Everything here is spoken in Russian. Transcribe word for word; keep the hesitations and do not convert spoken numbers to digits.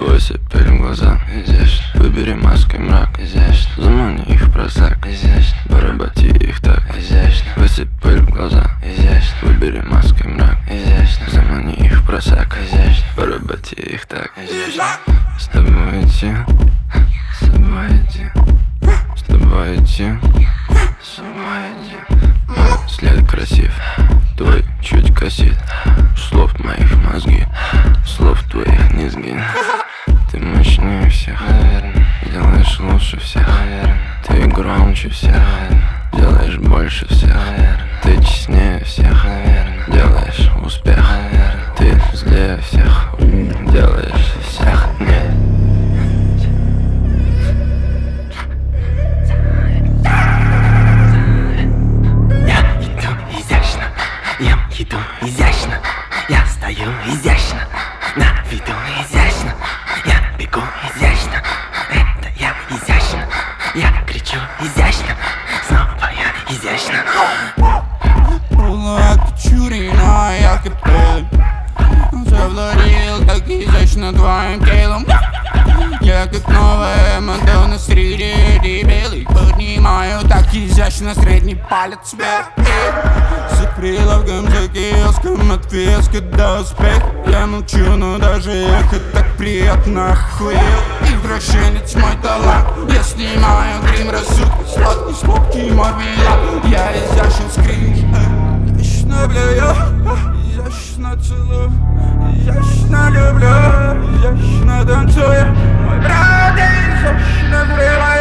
Бойся, пыль в глаза, изящно. Выбери маской мрак, изящно. Замани их в просак, изящно. Поработи их так, изящно. Высыпь пыль в глаза, изящно. Выбери маской мрак, изящно. Замани их в просак, изящно. Поработи их так, изящно. С тобой идти, с тобой идти, с тобой идти, с тобой идти. Мой след красив, твой чуть косит. Слов моих мозги, слов твоих не сгин. Ты мощнее всех, наверное. Делаешь лучше всех, наверное. Ты громче всех, наверное. Делаешь больше всех, наверное. Ты честнее всех, наверное. Делаешь успех, наверное. Ты злее всех, делаешь всех нет. Я иду изящно, ем еду изящно. Я стою изящно, на виду изящно. Я бегу изящно, это я изящно. Я кричу изящно, снова я изящно. Было окочурено, я кипел. Завладел так изящно твоим телом. Я как новая Мадонна среди белых. Поднимаю так изящно средний палец вверх. За прилавком, за киоском, от феска до успеха. Я молчу, но даже эхо так приятно охуел. Извращенец мой талант. Я снимаю грим рассудка, сладкий, сладкий мой вилан. Я изящен скринж. Изящно блюю, изящно целую, изящно люблю, изящно танцую. Мой брат изящно зрелый.